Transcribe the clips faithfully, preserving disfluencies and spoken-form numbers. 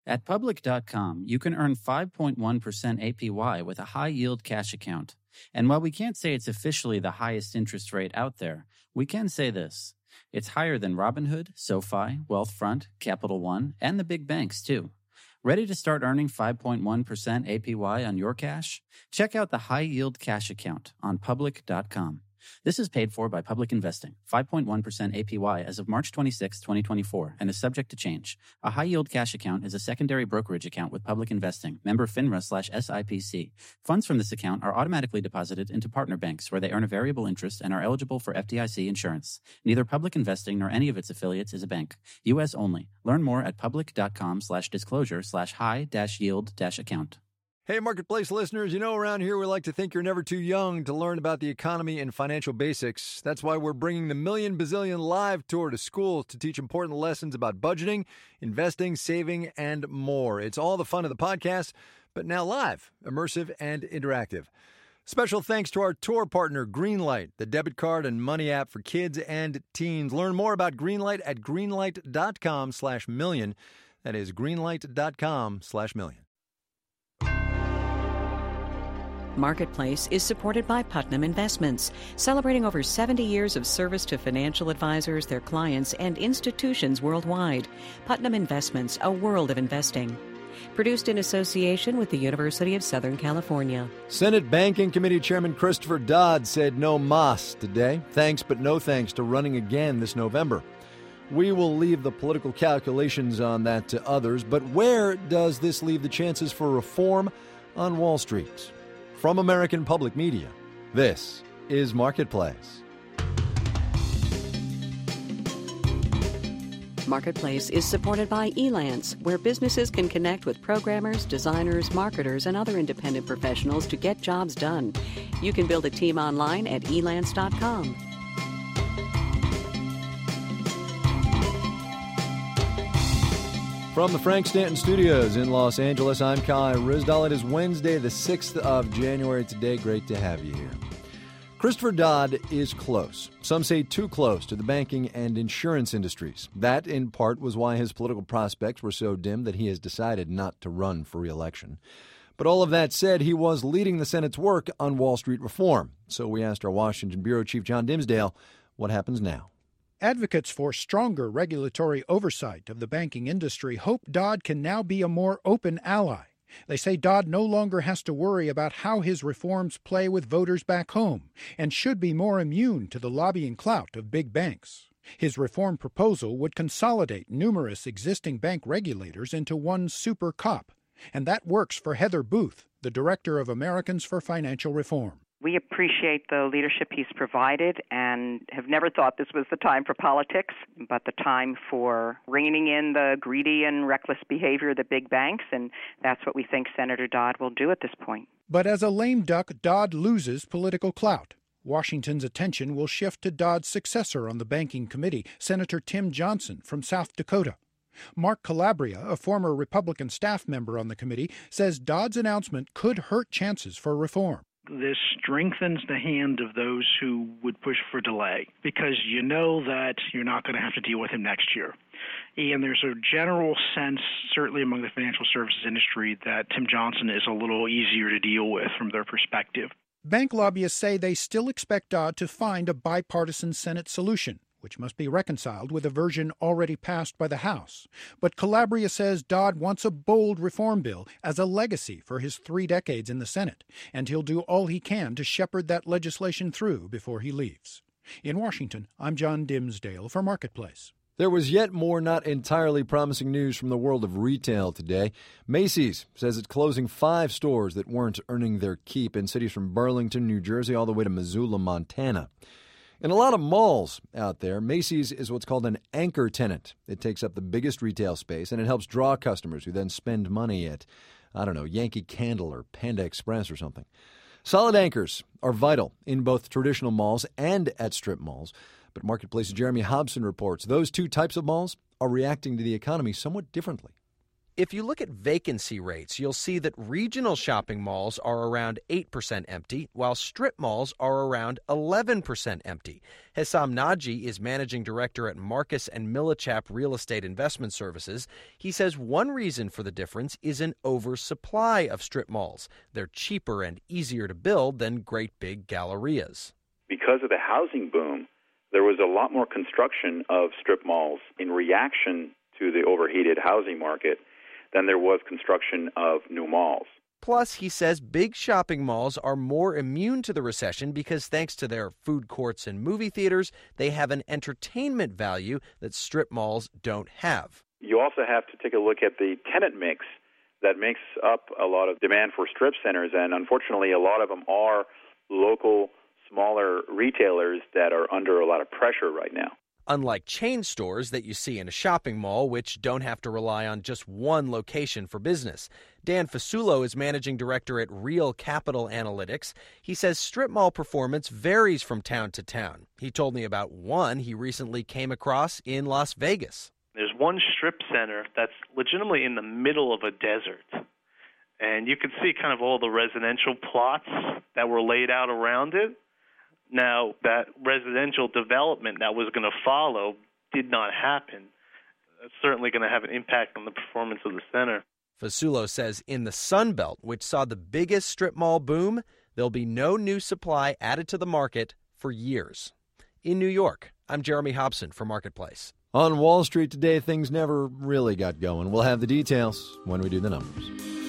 At Public dot com, you can earn five point one percent A P Y with a high-yield cash account. And while we can't say it's officially the highest interest rate out there, we can say this. It's higher than Robinhood, SoFi, Wealthfront, Capital One, and the big banks, too. Ready to start earning five point one percent A P Y on your cash? Check out the high-yield cash account on Public dot com. This is paid for by Public Investing, five point one percent A P Y as of March twenty-sixth, twenty twenty-four, and is subject to change. A high-yield cash account is a secondary brokerage account with Public Investing, member FINRA slash S I P C. Funds from this account are automatically deposited into partner banks where they earn a variable interest and are eligible for F D I C insurance. Neither Public Investing nor any of its affiliates is a bank. U S only. Learn more at Public dot com slash disclosure slash high dash yield dash account. Hey, Marketplace listeners, you know around here we like to think you're never too young to learn about the economy and financial basics. That's why we're bringing the Million Bazillion Live Tour to schools to teach important lessons about budgeting, investing, saving, and more. It's all the fun of the podcast, but now live, immersive, and interactive. Special thanks to our tour partner, Greenlight, the debit card and money app for kids and teens. Learn more about Greenlight at greenlight dot com slash million. That is greenlight dot com slash million. Marketplace is supported by Putnam Investments, celebrating over seventy years of service to financial advisors, their clients, and institutions worldwide. Putnam Investments, a world of investing. Produced in association with the University of Southern California. Senate Banking Committee Chairman Christopher Dodd said no mas today. Thanks, but no thanks to running again this November. We will leave the political calculations on that to others, but where does this leave the chances for reform on Wall Street? From American Public Media, this is Marketplace. Marketplace is supported by Elance, where businesses can connect with programmers, designers, marketers, and other independent professionals to get jobs done. You can build a team online at elance dot com. From the Frank Stanton Studios in Los Angeles, I'm Kai Rizdal. It is Wednesday, the sixth of January today. Great to have you here. Christopher Dodd is close. Some say too close to the banking and insurance industries. That, in part, was why his political prospects were so dim that he has decided not to run for re-election. But all of that said, he was leading the Senate's work on Wall Street reform. So we asked our Washington Bureau Chief John Dimsdale, what happens now? Advocates for stronger regulatory oversight of the banking industry hope Dodd can now be a more open ally. They say Dodd no longer has to worry about how his reforms play with voters back home and should be more immune to the lobbying clout of big banks. His reform proposal would consolidate numerous existing bank regulators into one super cop, and that works for Heather Booth, the director of Americans for Financial Reform. We appreciate the leadership he's provided and have never thought this was the time for politics, but the time for reining in the greedy and reckless behavior of the big banks, and that's what we think Senator Dodd will do at this point. But as a lame duck, Dodd loses political clout. Washington's attention will shift to Dodd's successor on the Banking Committee, Senator Tim Johnson from South Dakota. Mark Calabria, a former Republican staff member on the committee, says Dodd's announcement could hurt chances for reform. This strengthens the hand of those who would push for delay because you know that you're not going to have to deal with him next year. And there's a general sense, certainly among the financial services industry, that Tim Johnson is a little easier to deal with from their perspective. Bank lobbyists say they still expect Dodd to find a bipartisan Senate solution, which must be reconciled with a version already passed by the House. But Calabria says Dodd wants a bold reform bill as a legacy for his three decades in the Senate, and he'll do all he can to shepherd that legislation through before he leaves. In Washington, I'm John Dimsdale for Marketplace. There was yet more not entirely promising news from the world of retail today. Macy's says it's closing five stores that weren't earning their keep in cities from Burlington, New Jersey, all the way to Missoula, Montana. In a lot of malls out there, Macy's is what's called an anchor tenant. It takes up the biggest retail space, and it helps draw customers who then spend money at, I don't know, Yankee Candle or Panda Express or something. Solid anchors are vital in both traditional malls and at strip malls. But Marketplace's Jeremy Hobson reports those two types of malls are reacting to the economy somewhat differently. If you look at vacancy rates, you'll see that regional shopping malls are around eight percent empty, while strip malls are around eleven percent empty. Hessam Naji is managing director at Marcus and Millichap Real Estate Investment Services. He says one reason for the difference is an oversupply of strip malls. They're cheaper and easier to build than great big gallerias. Because of the housing boom, there was a lot more construction of strip malls in reaction to the overheated housing market than there was construction of new malls. Plus, he says big shopping malls are more immune to the recession because thanks to their food courts and movie theaters, they have an entertainment value that strip malls don't have. You also have to take a look at the tenant mix that makes up a lot of demand for strip centers, and unfortunately a lot of them are local, smaller retailers that are under a lot of pressure right now. Unlike chain stores that you see in a shopping mall, which don't have to rely on just one location for business. Dan Fasulo is managing director at Real Capital Analytics. He says strip mall performance varies from town to town. He told me about one he recently came across in Las Vegas. There's one strip center that's legitimately in the middle of a desert. And you can see kind of all the residential plots that were laid out around it. Now, that residential development that was going to follow did not happen. It's certainly going to have an impact on the performance of the center. Fasulo says in the Sun Belt, which saw the biggest strip mall boom, there'll be no new supply added to the market for years. In New York, I'm Jeremy Hobson for Marketplace. On Wall Street today, things never really got going. We'll have the details when we do the numbers.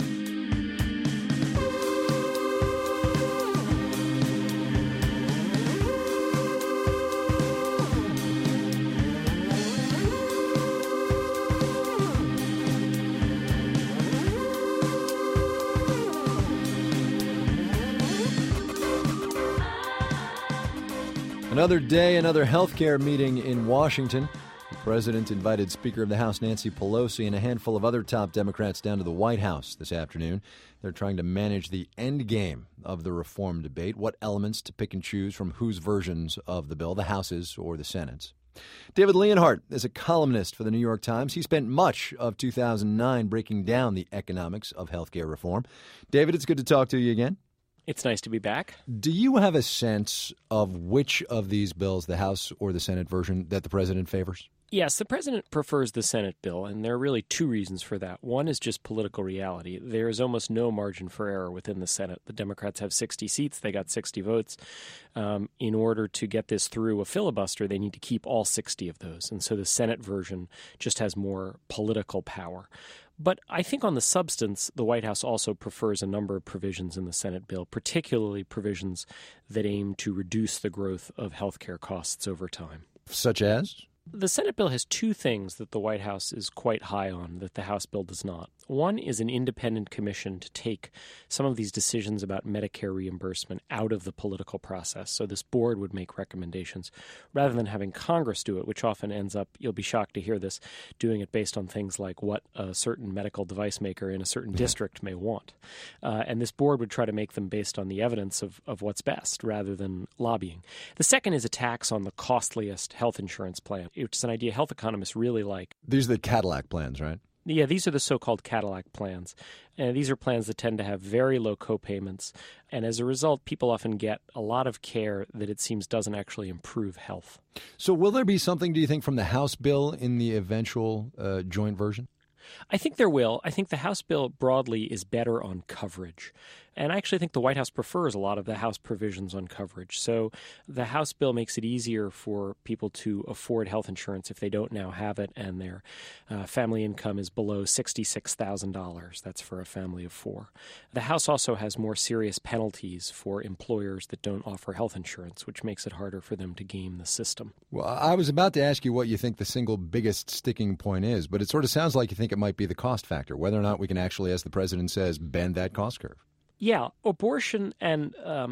Another day, another health care meeting in Washington. The president invited Speaker of the House Nancy Pelosi and a handful of other top Democrats down to the White House this afternoon. They're trying to manage the end game of the reform debate, what elements to pick and choose from whose versions of the bill, the House's or the Senate's. David Leonhardt is a columnist for the New York Times. He spent much of two thousand nine breaking down the economics of health care reform. David, it's good to talk to you again. It's nice to be back. Do you have a sense of which of these bills, the House or the Senate version, that the president favors? Yes, the president prefers the Senate bill, and there are really two reasons for that. One is just political reality. There is almost no margin for error within the Senate. The Democrats have sixty seats. They got sixty votes. Um, in order to get this through a filibuster, they need to keep all sixty of those. And so the Senate version just has more political power. But I think on the substance, the White House also prefers a number of provisions in the Senate bill, particularly provisions that aim to reduce the growth of health care costs over time. Such as? The Senate bill has two things that the White House is quite high on that the House bill does not. One is an independent commission to take some of these decisions about Medicare reimbursement out of the political process. So this board would make recommendations rather than having Congress do it, which often ends up, you'll be shocked to hear this, doing it based on things like what a certain medical device maker in a certain district may want. Uh, and this board would try to make them based on the evidence of, of what's best rather than lobbying. The second is a tax on the costliest health insurance plan, which is an idea health economists really like. These are the Cadillac plans, right? Yeah, these are the so-called Cadillac plans. And these are plans that tend to have very low co-payments. And as a result, people often get a lot of care that it seems doesn't actually improve health. So will there be something, do you think, from the House bill in the eventual uh, joint version? I think there will. I think the House bill broadly is better on coverage. And I actually think the White House prefers a lot of the House provisions on coverage. So the House bill makes it easier for people to afford health insurance if they don't now have it and their uh, family income is below sixty-six thousand dollars. That's for a family of four. The House also has more serious penalties for employers that don't offer health insurance, which makes it harder for them to game the system. Well, I was about to ask you what you think the single biggest sticking point is, but it sort of sounds like you think it might be the cost factor, whether or not we can actually, as the president says, bend that cost curve. Yeah, abortion and um,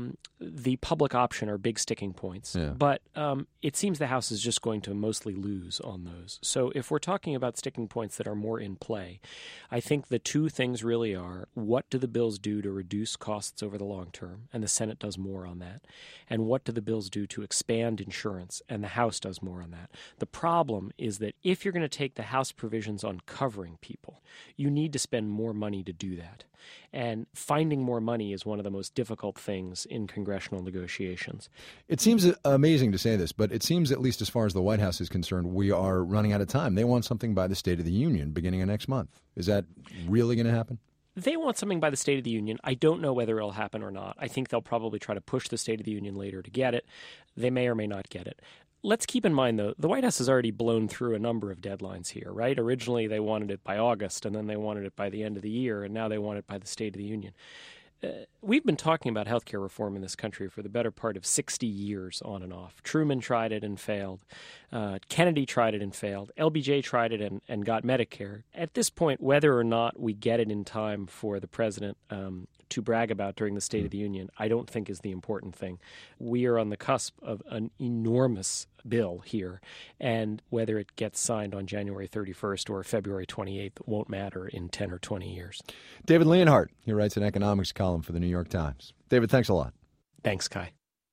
the public option are big sticking points. Yeah. But um, it seems the House is just going to mostly lose on those. So if we're talking about sticking points that are more in play, I think the two things really are, what do the bills do to reduce costs over the long term? And the Senate does more on that. And what do the bills do to expand insurance? And the House does more on that. The problem is that if you're going to take the House provisions on covering people, you need to spend more money to do that. And finding more money is one of the most difficult things in congressional negotiations. It seems amazing to say this, but it seems, at least as far as the White House is concerned, we are running out of time. They want something by the State of the Union beginning of next month. Is that really going to happen? They want something by the State of the Union. I don't know whether it'll happen or not. I think they'll probably try to push the State of the Union later to get it. They may or may not get it. Let's keep in mind, though, the White House has already blown through a number of deadlines here, right? Originally, they wanted it by August, and then they wanted it by the end of the year, and now they want it by the State of the Union. Uh, we've been talking about health care reform in this country for the better part of sixty years on and off. Truman tried it and failed. Uh, Kennedy tried it and failed. L B J tried it and, and got Medicare. At this point, whether or not we get it in time for the president um, to brag about during the State of the Union, I don't think is the important thing. We are on the cusp of an enormous bill here, and whether it gets signed on January thirty-first or February twenty-eighth won't matter in ten or twenty years. David Leonhardt, he writes an economics column for the New York Times. David, thanks a lot. Thanks, Kai.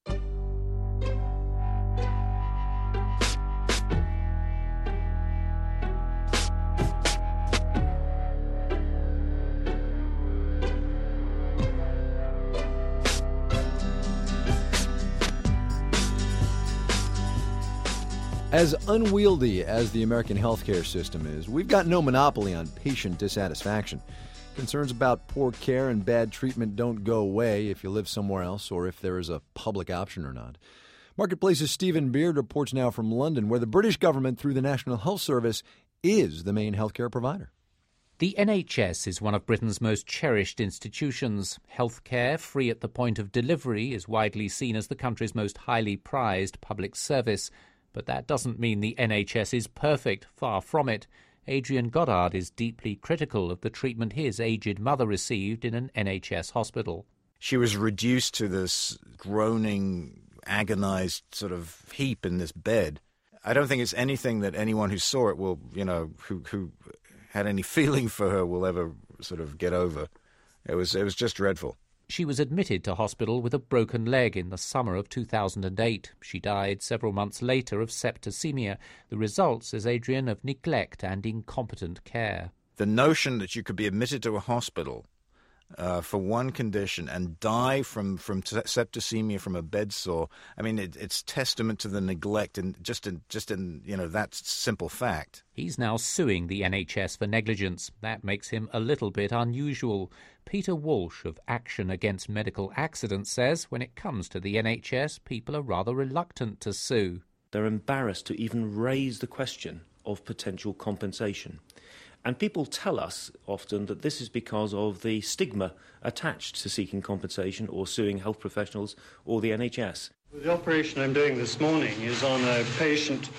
As unwieldy as the American healthcare system is, we've got no monopoly on patient dissatisfaction. Concerns about poor care and bad treatment don't go away if you live somewhere else or if there is a public option or not. Marketplace's Stephen Beard reports now from London, where the British government, through the National Health Service, is the main healthcare provider. The N H S is one of Britain's most cherished institutions. Healthcare, free at the point of delivery, is widely seen as the country's most highly prized public service. But that doesn't mean the N H S is perfect, far from it. Adrian Goddard is deeply critical of the treatment his aged mother received in an N H S hospital. She was reduced to this groaning, agonized sort of heap in this bed. I don't think it's anything that anyone who saw it will, you know, who who had any feeling for her will ever sort of get over. It was it was just dreadful. She was admitted to hospital with a broken leg in the summer of two thousand eight. She died several months later of septicemia. The result, says Adrian, of neglect and incompetent care. The notion that you could be admitted to a hospital uh, for one condition and die from, from septicemia from a bed sore, I mean, it, it's testament to the neglect and just in, just in, you know, that simple fact. He's now suing the N H S for negligence. That makes him a little bit unusual. Peter Walsh of Action Against Medical Accidents says when it comes to the N H S, people are rather reluctant to sue. They're embarrassed to even raise the question of potential compensation. And people tell us often that this is because of the stigma attached to seeking compensation or suing health professionals or the N H S. The operation I'm doing this morning is on a patient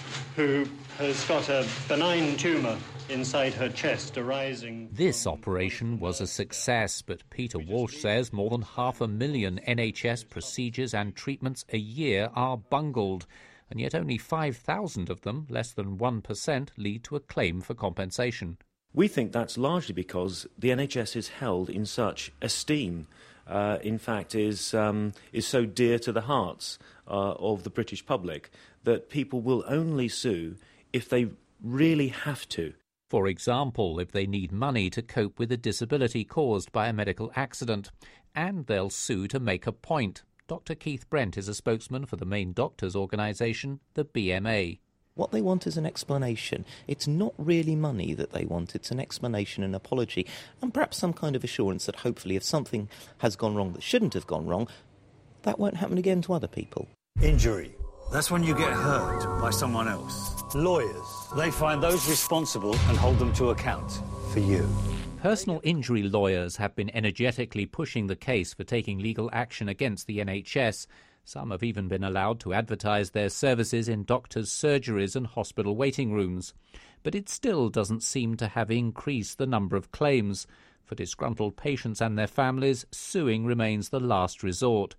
who has got a benign tumour inside her chest arising. This operation was a success, but Peter Walsh says more than half a million N H S procedures and treatments a year are bungled, and yet only five thousand of them, less than one percent, lead to a claim for compensation. We think that's largely because the N H S is held in such esteem. Uh, in fact, is um, is so dear to the hearts uh, of the British public that people will only sue if they really have to. For example, if they need money to cope with a disability caused by a medical accident. And they'll sue to make a point. Doctor Keith Brent is a spokesman for the main doctors' organisation, the B M A. What they want is an explanation. It's not really money that they want. It's an explanation, an apology, and perhaps some kind of assurance that hopefully if something has gone wrong that shouldn't have gone wrong, that won't happen again to other people. Injury. That's when you get hurt by someone else. Lawyers. They find those responsible and hold them to account for you. Personal injury lawyers have been energetically pushing the case for taking legal action against the N H S. Some have even been allowed to advertise their services in doctors' surgeries and hospital waiting rooms. But it still doesn't seem to have increased the number of claims. For disgruntled patients and their families, suing remains the last resort.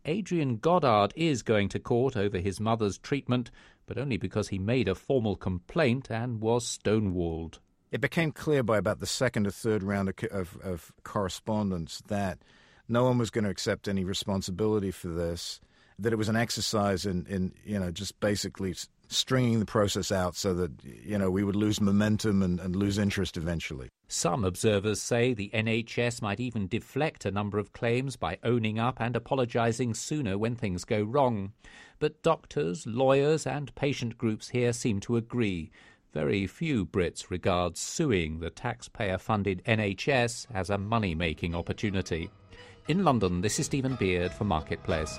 Adrian Goddard is going to court over his mother's treatment, but only because he made a formal complaint and was stonewalled. It became clear by about the second or third round of, of, of correspondence that no one was going to accept any responsibility for this, that it was an exercise in, in you know, just basically stringing the process out so that, you know, we would lose momentum and, and lose interest eventually. Some observers say the N H S might even deflect a number of claims by owning up and apologising sooner when things go wrong. But doctors, lawyers and patient groups here seem to agree. Very few Brits regard suing the taxpayer-funded N H S as a money-making opportunity. In London, this is Stephen Beard for Marketplace.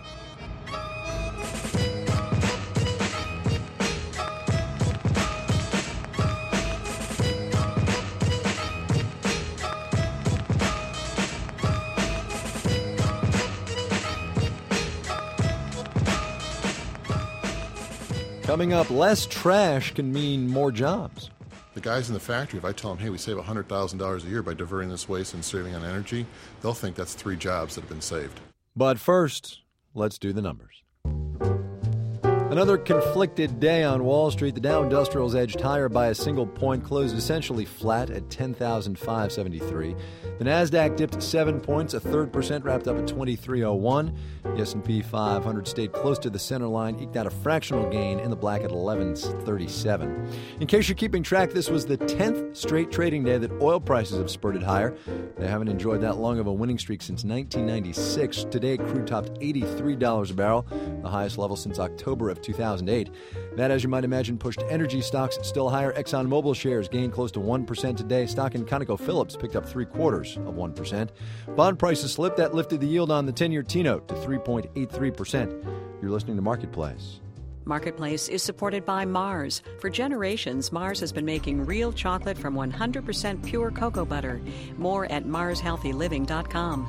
Coming up, less trash can mean more jobs. The guys in the factory, if I tell them, hey, we save one hundred thousand dollars a year by diverting this waste and saving on energy, they'll think that's three jobs that have been saved. But first, let's do the numbers. Another conflicted day on Wall Street. The Dow Industrials edged higher by a single point, closed essentially flat at ten thousand five hundred seventy-three. The Nasdaq dipped seven points, a third percent, wrapped up at twenty-three oh one. The S and P five hundred stayed close to the center line, eked out a fractional gain in the black at eleven thirty-seven. In case you're keeping track, this was the tenth straight trading day that oil prices have spurted higher. They haven't enjoyed that long of a winning streak since nineteen ninety-six. Today, crude topped eighty-three dollars a barrel, the highest level since October of two thousand eight. That, as you might imagine, pushed energy stocks still higher. ExxonMobil shares gained close to one percent today. Stock in ConocoPhillips picked up three quarters of one percent. Bond prices slipped. That lifted the yield on the ten-year T-note to three point eight three percent. You're listening to Marketplace. Marketplace is supported by Mars. For generations, Mars has been making real chocolate from one hundred percent pure cocoa butter. More at mars healthy living dot com.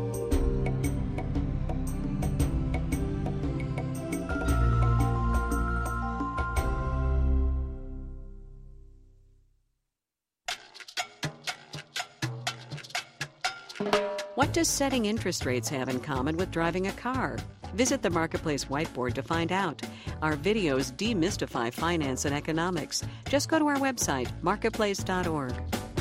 What does setting interest rates have in common with driving a car? Visit the Marketplace whiteboard to find out. Our videos demystify finance and economics. Just go to our website, marketplace dot org.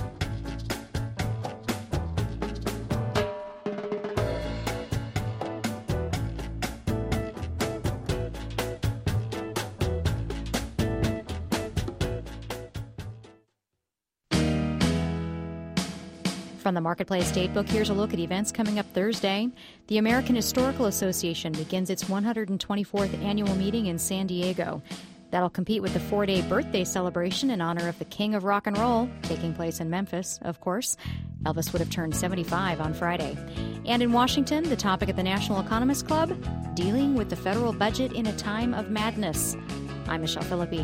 From the Marketplace Datebook, here's a look at events coming up Thursday. The American Historical Association begins its one hundred twenty-fourth annual meeting in San Diego. That'll compete with the four-day birthday celebration in honor of the King of Rock and Roll, taking place in Memphis, of course. Elvis would have turned seventy-five on Friday. And in Washington, the topic at the National Economists Club, dealing with the federal budget in a time of madness. I'm Michelle Philippi.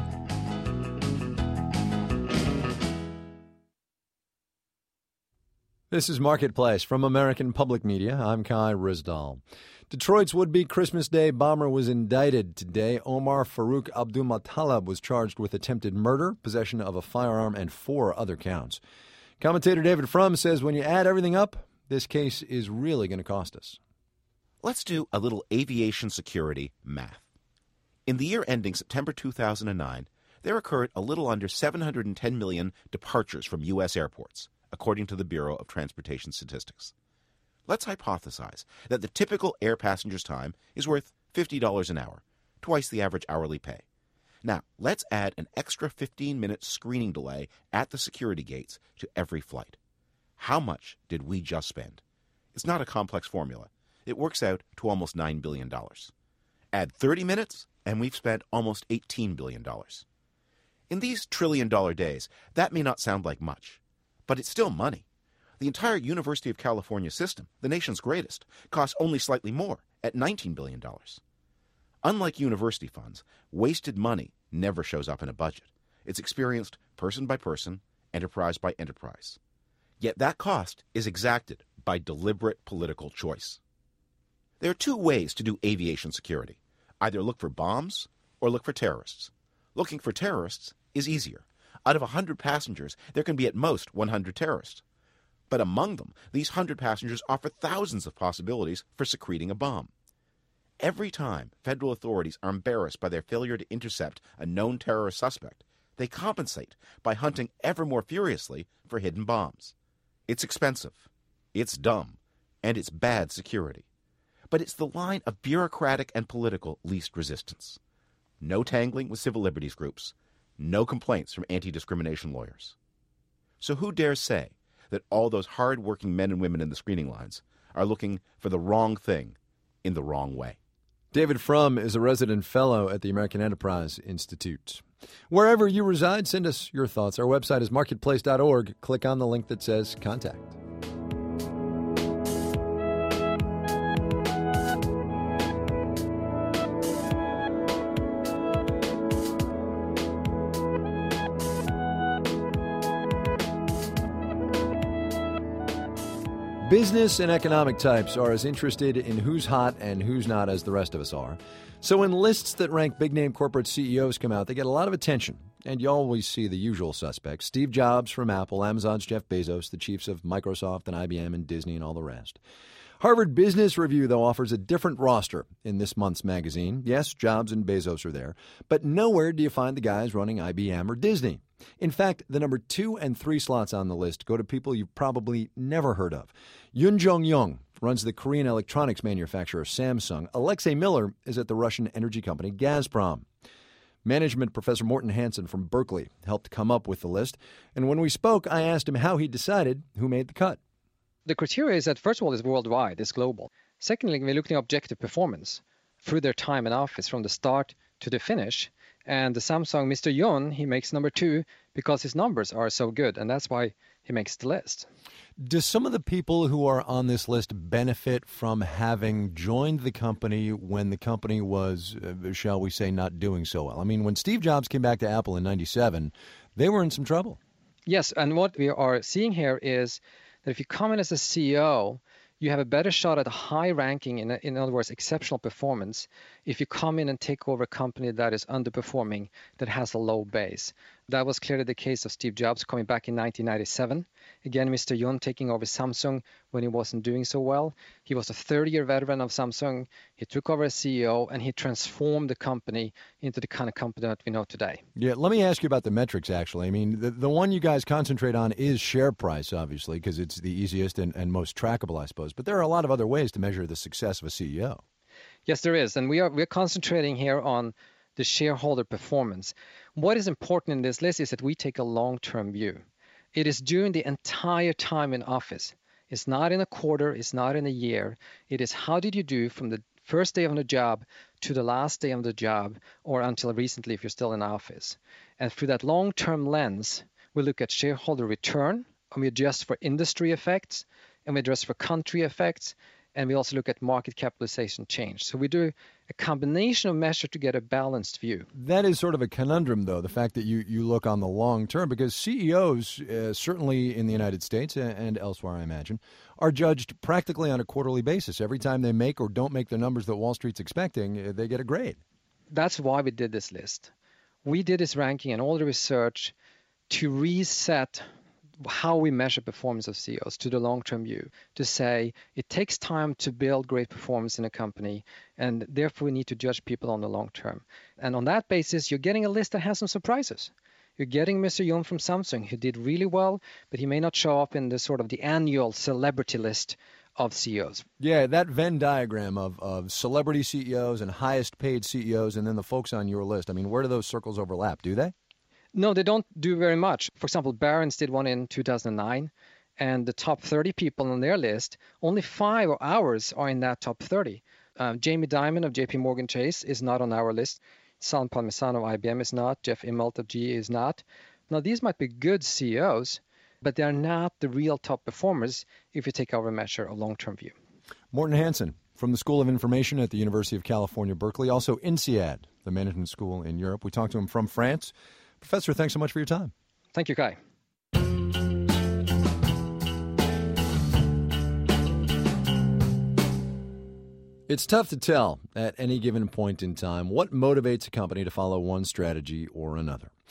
This is Marketplace from American Public Media. I'm Kai Rizdal. Detroit's would-be Christmas Day bomber was indicted today. Omar Farouk Abdulmutallab was charged with attempted murder, possession of a firearm, and four other counts. Commentator David Frum says when you add everything up, this case is really going to cost us. Let's do a little aviation security math. In the year ending September two thousand nine, there occurred a little under seven hundred ten million departures from U S airports, according to the Bureau of Transportation Statistics. Let's hypothesize that the typical air passenger's time is worth fifty dollars an hour, twice the average hourly pay. Now, let's add an extra fifteen-minute screening delay at the security gates to every flight. How much did we just spend? It's not a complex formula. It works out to almost nine billion dollars. Add thirty minutes, and we've spent almost eighteen billion dollars. In these trillion-dollar days, that may not sound like much, but it's still money. The entire University of California system, the nation's greatest, costs only slightly more, at nineteen billion dollars. Unlike university funds, wasted money never shows up in a budget. It's experienced person by person, enterprise by enterprise. Yet that cost is exacted by deliberate political choice. There are two ways to do aviation security. Either look for bombs or look for terrorists. Looking for terrorists is easier. Out of one hundred passengers, there can be at most one hundred terrorists. But among them, these one hundred passengers offer thousands of possibilities for secreting a bomb. Every time federal authorities are embarrassed by their failure to intercept a known terrorist suspect, they compensate by hunting ever more furiously for hidden bombs. It's expensive, it's dumb, and it's bad security. But it's the line of bureaucratic and political least resistance. No tangling with civil liberties groups, no complaints from anti-discrimination lawyers. So who dares say that all those hard-working men and women in the screening lines are looking for the wrong thing in the wrong way? David Frum is a resident fellow at the American Enterprise Institute. Wherever you reside, send us your thoughts. Our website is marketplace dot org. Click on the link that says Contact. Business and economic types are as interested in who's hot and who's not as the rest of us are. So when lists that rank big-name corporate C E Os come out, they get a lot of attention. And you always see the usual suspects. Steve Jobs from Apple, Amazon's Jeff Bezos, the chiefs of Microsoft and I B M and Disney and all the rest. Harvard Business Review, though, offers a different roster in this month's magazine. Yes, Jobs and Bezos are there, but nowhere do you find the guys running I B M or Disney. In fact, the number two and three slots on the list go to people you've probably never heard of. Yoon Jong-young runs the Korean electronics manufacturer Samsung. Alexei Miller is at the Russian energy company Gazprom. Management professor Morten Hansen from Berkeley helped come up with the list. And when we spoke, I asked him how he decided who made the cut. The criteria is that, first of all, it's worldwide, it's global. Secondly, we're looking at objective performance through their time in office from the start to the finish. And the Samsung Mister Yoon, he makes number two because his numbers are so good, and that's why he makes the list. Do some of the people who are on this list benefit from having joined the company when the company was, uh, shall we say, not doing so well? I mean, when Steve Jobs came back to Apple in ninety-seven, they were in some trouble. Yes, and what we are seeing here is that if you come in as a C E O, you have a better shot at a high ranking, in, in other words, exceptional performance, if you come in and take over a company that is underperforming, that has a low base. That was clearly the case of Steve Jobs coming back in nineteen ninety-seven. Again, Mister Yoon taking over Samsung when he wasn't doing so well. He was a thirty-year veteran of Samsung. He took over as C E O, and he transformed the company into the kind of company that we know today. Yeah, let me ask you about the metrics, actually. I mean, the, the one you guys concentrate on is share price, obviously, because it's the easiest and, and most trackable, I suppose. But there are a lot of other ways to measure the success of a C E O. Yes, there is. And we are we're concentrating here on the shareholder performance. What is important in this list is that we take a long-term view. It is during the entire time in office. It's not in a quarter, it's not in a year. It is how did you do from the first day on the job to the last day on the job, or until recently if you're still in office. And through that long-term lens, we look at shareholder return, and we adjust for industry effects, and we adjust for country effects, and we also look at market capitalization change. So we do a combination of measures to get a balanced view. That is sort of a conundrum, though, the fact that you, you look on the long term, because C E Os, uh, certainly in the United States and elsewhere, I imagine, are judged practically on a quarterly basis. Every time they make or don't make the numbers that Wall Street's expecting, they get a grade. That's why we did this list. We did this ranking and all the research to reset how we measure performance of C E Os to the long-term view, to say it takes time to build great performance in a company, and therefore we need to judge people on the long term. And on that basis, you're getting a list that has some surprises. You're getting Mister Yoon from Samsung, who did really well, but he may not show up in the sort of the annual celebrity list of C E Os. Yeah, that Venn diagram of, of celebrity C E Os and highest paid C E Os and then the folks on your list, I mean, where do those circles overlap? Do they? No, they don't do very much. For example, Barron's did one in two thousand nine, and the top thirty people on their list, only five of ours are in that top thirty. Uh, Jamie Dimon of J P Morgan Chase is not on our list. Sal Palmisano of I B M is not. Jeff Immelt of G E is not. Now, these might be good C E Os, but they're not the real top performers if you take our measure of long-term view. Morten Hansen from the School of Information at the University of California, Berkeley, also INSEAD, the management school in Europe. We talked to him from France. Professor, thanks so much for your time. Thank you, Kai. It's tough to tell at any given point in time what motivates a company to follow one strategy or another.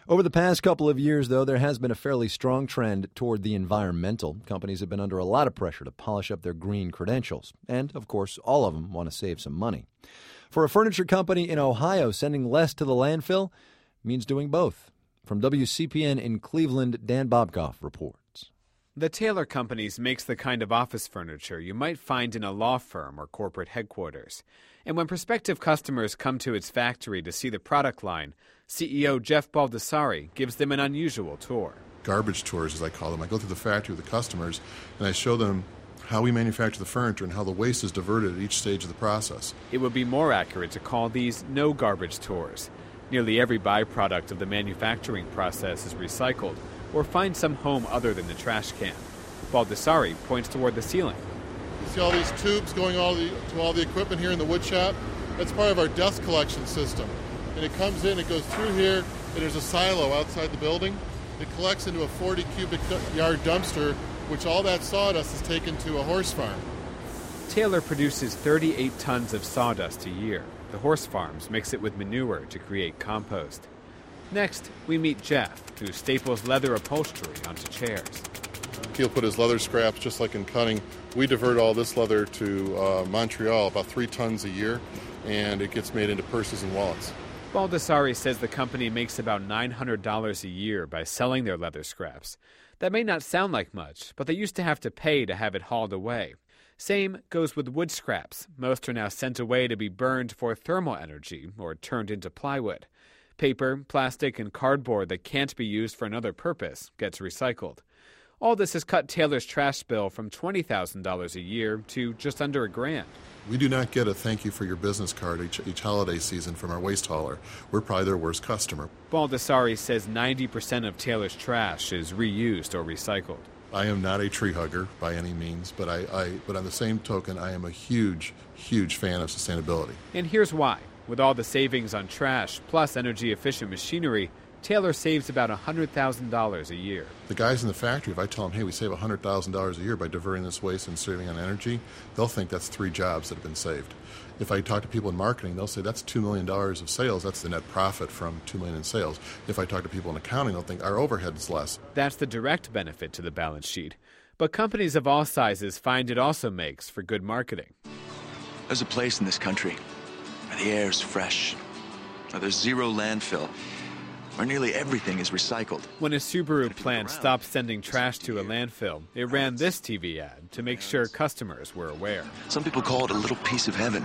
Over the past couple of years, though, there has been a fairly strong trend toward the environmental. Companies have been under a lot of pressure to polish up their green credentials. And, of course, all of them want to save some money. For a furniture company in Ohio, sending less to the landfill means doing both. From W C P N in Cleveland, Dan Bobkoff reports. The Taylor Companies makes the kind of office furniture you might find in a law firm or corporate headquarters. And when prospective customers come to its factory to see the product line, C E O Jeff Baldessari gives them an unusual tour. Garbage tours, as I call them. I go through the factory with the customers, and I show them how we manufacture the furniture and how the waste is diverted at each stage of the process. It would be more accurate to call these no-garbage tours. Nearly every byproduct of the manufacturing process is recycled or finds some home other than the trash can. Baldessari points toward the ceiling. You see all these tubes going all the, to all the equipment here in the wood shop? That's part of our dust collection system. And it comes in, it goes through here, and there's a silo outside the building. It collects into a forty cubic yard dumpster, which all that sawdust is taken to a horse farm. Taylor produces thirty-eight tons of sawdust a year. The horse farms mix it with manure to create compost. Next, we meet Jeff, who staples leather upholstery onto chairs. He'll put his leather scraps, just like in cutting. We divert all this leather to uh, Montreal, about three tons a year, and it gets made into purses and wallets. Baldessari says the company makes about nine hundred dollars a year by selling their leather scraps. That may not sound like much, but they used to have to pay to have it hauled away. Same goes with wood scraps. Most are now sent away to be burned for thermal energy or turned into plywood. Paper, plastic, and cardboard that can't be used for another purpose gets recycled. All this has cut Taylor's trash bill from twenty thousand dollars a year to just under a grand. We do not get a thank you for your business card each, each holiday season from our waste hauler. We're probably their worst customer. Baldessari says ninety percent of Taylor's trash is reused or recycled. I am not a tree hugger by any means, but I, I but on the same token, I am a huge, huge fan of sustainability. And here's why. With all the savings on trash plus energy-efficient machinery, Taylor saves about one hundred thousand dollars a year. The guys in the factory, if I tell them, hey, we save one hundred thousand dollars a year by diverting this waste and saving on energy, they'll think that's three jobs that have been saved. If I talk to people in marketing, they'll say that's two million dollars of sales. That's the net profit from two million dollars in sales. If I talk to people in accounting, they'll think our overhead is less. That's the direct benefit to the balance sheet. But companies of all sizes find it also makes for good marketing. There's a place in this country where the air is fresh, where there's zero landfill, where nearly everything is recycled. When a Subaru plant stopped sending trash to a landfill, it ran this T V ad to make sure customers were aware. Some people call it a little piece of heaven.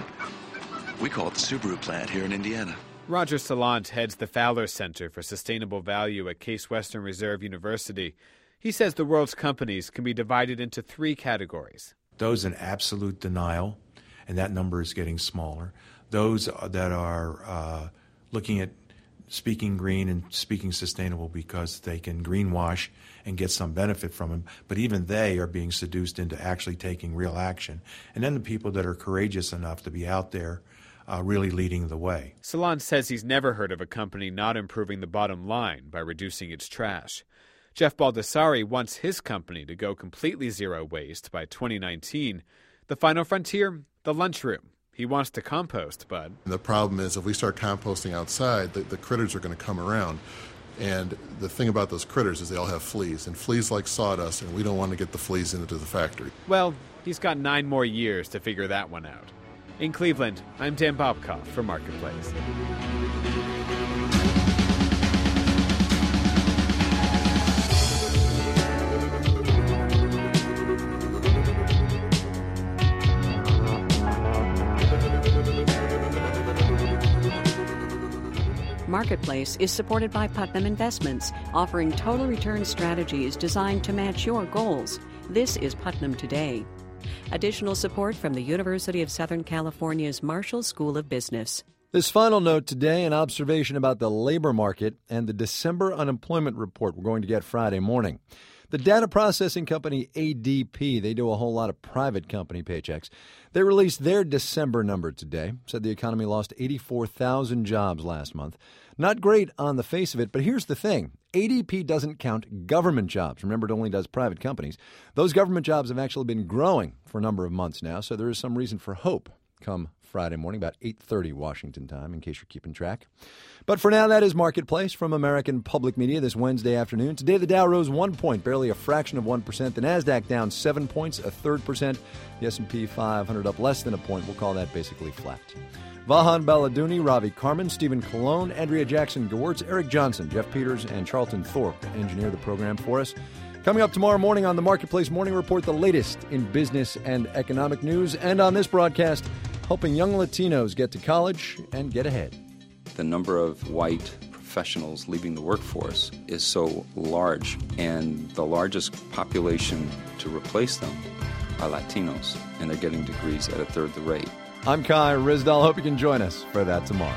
We call it the Subaru plant here in Indiana. Roger Salant heads the Fowler Center for Sustainable Value at Case Western Reserve University. He says the world's companies can be divided into three categories. Those in absolute denial, and that number is getting smaller. Those that are uh, looking at speaking green and speaking sustainable because they can greenwash and get some benefit from them, but even they are being seduced into actually taking real action. And then the people that are courageous enough to be out there uh, really leading the way. Salant says he's never heard of a company not improving the bottom line by reducing its trash. Jeff Baldessari wants his company to go completely zero waste by twenty nineteen. The final frontier, the lunchroom. He wants to compost, but the problem is if we start composting outside, the, the critters are going to come around. And the thing about those critters is they all have fleas, and fleas like sawdust, and we don't want to get the fleas into the factory. Well, he's got nine more years to figure that one out. In Cleveland, I'm Dan Bobkoff for Marketplace. Marketplace is supported by Putnam Investments, offering total return strategies designed to match your goals. This is Putnam Today. Additional support from the University of Southern California's Marshall School of Business. This final note today, an observation about the labor market and the December unemployment report we're going to get Friday morning. The data processing company A D P, they do a whole lot of private company paychecks. They released their December number today, said the economy lost eighty-four thousand jobs last month. Not great on the face of it, but here's the thing. A D P doesn't count government jobs. Remember, it only does private companies. Those government jobs have actually been growing for a number of months now, so there is some reason for hope come Friday morning, about eight thirty Washington time, in case you're keeping track. But for now, that is Marketplace from American Public Media this Wednesday afternoon. Today, the Dow rose one point, barely a fraction of one percent. The NASDAQ down seven points, a third percent. The S and P five hundred up less than a point. We'll call that basically flat. Vahan Baladouni, Ravi Carmen, Stephen Colon, Andrea Jackson-Gewirtz, Eric Johnson, Jeff Peters, and Charlton Thorpe engineer the program for us. Coming up tomorrow morning on the Marketplace Morning Report, the latest in business and economic news. And on this broadcast, helping young Latinos get to college and get ahead. The number of white professionals leaving the workforce is so large, and the largest population to replace them are Latinos, and they're getting degrees at a third the rate. I'm Kai Rizdal. Hope you can join us for that tomorrow.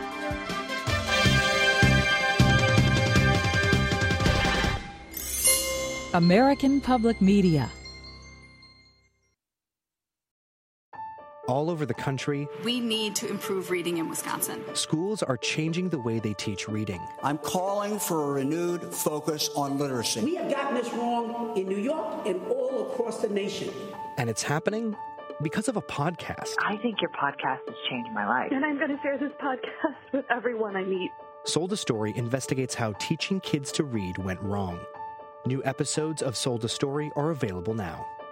American Public Media. All over the country, we need to improve reading in Wisconsin. Schools are changing the way they teach reading. I'm calling for a renewed focus on literacy. We have gotten this wrong in New York and all across the nation. And it's happening because of a podcast. I think your podcast has changed my life. And I'm going to share this podcast with everyone I meet. Sold a Story investigates how teaching kids to read went wrong. New episodes of Sold a Story are available now.